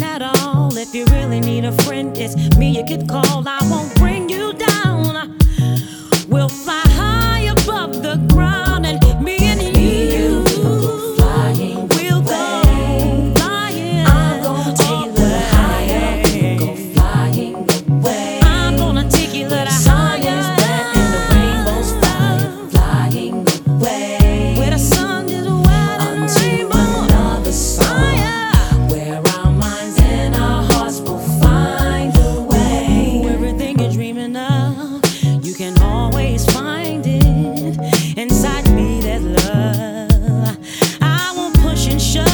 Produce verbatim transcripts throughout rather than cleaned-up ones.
at all. If you really need a friend, it's me you could call. I won't bring you down. We'll fly high above the ground, and me and you will go flying. We'll go flying. I'm gonna take you a little higher. Go flying away. I'm gonna take you a little higher. The sun is red and the rainbow's fire, flying away. Where the sun is wet and the rainbow another song, where our minds and our hearts will find a way. Ooh, everything you're dreaming of, you can always find it inside me. That love, I won't push and shove.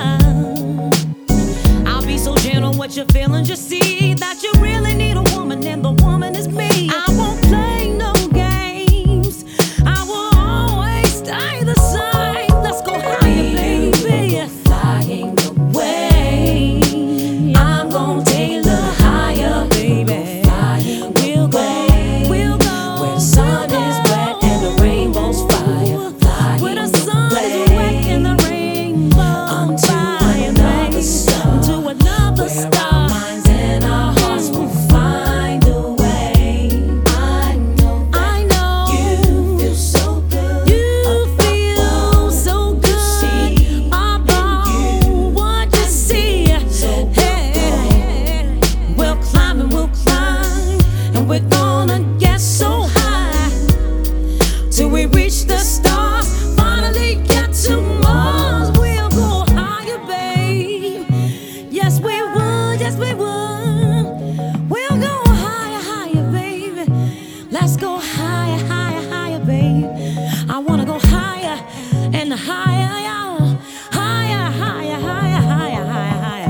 I'll be so gentle with your feelings. You see that you really need a woman, and the woman is me. I won't play no games. I will always stay the same. Let's go higher, baby. Flying away. I'm gonna take a little higher, baby. We'll go, we'll go. Where the sun is wet and the rainbow's fire, flying where the sun away. Is wet and the rainbow's fire, another star, to another where star. Our minds and our hearts will find a way. I know, I know. You feel so good. You feel so good. See, about what you see. So hey, we'll climb and we'll climb, and we're gonna get so high till we reach the stars. Finally get to Mars. We'll go higher, babe. Yes, we would. Yes, we would. We'll go higher, higher, baby. Let's go higher, higher, higher, babe. I wanna go higher and higher, y'all. Higher, higher, higher, higher, higher, higher.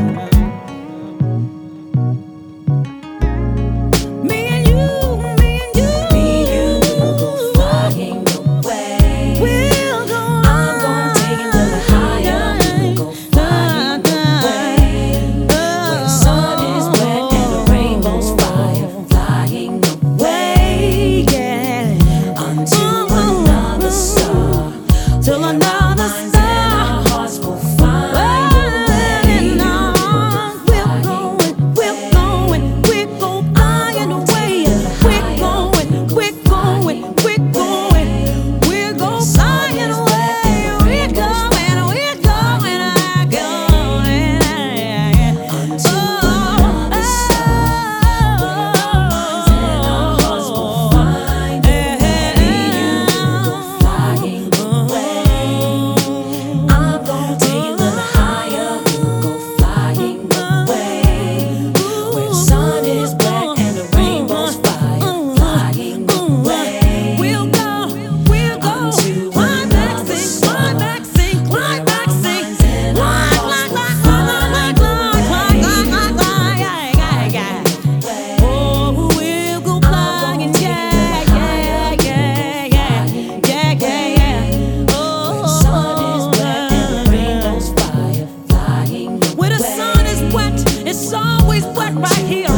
Me and you, me and you, me and you will go flying away. We'll go. I'm gonna take it a little higher. We'll go flying away. Where the sun is wet and the rainbow's fire, flying away. Yeah, until another star, till another star. Our hearts will find a way. We're going, we're going, we're going flying away. We're going, we're going, we're going, we're going flying away. We're going, we're going, I'm going. Until another star, where our minds and our hearts will find a way. You go flying away. I'm gonna take it a little higher. We'll go flying away. Where the sun is black and the rainbow's fire, flying away. We'll go, we'll go. Climb back, sing, climb back, sing, climb back, sing. Climb, climb, climb, climb, climb, climb, climb, climb, climb, yeah, yeah, yeah. Oh, we'll go flying, yeah, yeah, yeah, yeah, yeah, yeah, yeah. Oh, where the sun is wet and the rainbow's fire, flying away. Where the sun is wet, it's always wet right here.